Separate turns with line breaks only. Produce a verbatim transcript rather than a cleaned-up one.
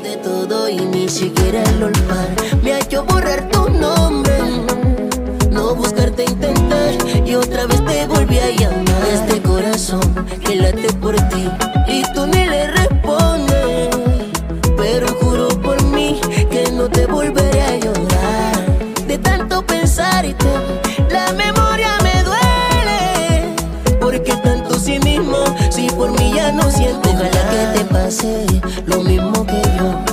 de todo y ni siquiera el olvidar me ha hecho borrar tu nombre. No buscarte, intentar y otra vez te volví a llamar. Este corazón que late por ti y tú ni le respondes. Pero juro por mí que no te volveré a llorar. De tanto pensarte, la memoria me duele. Porque tanto cinismo, si por mí ya no siento. Ojalá que te pase lo mismo que yo.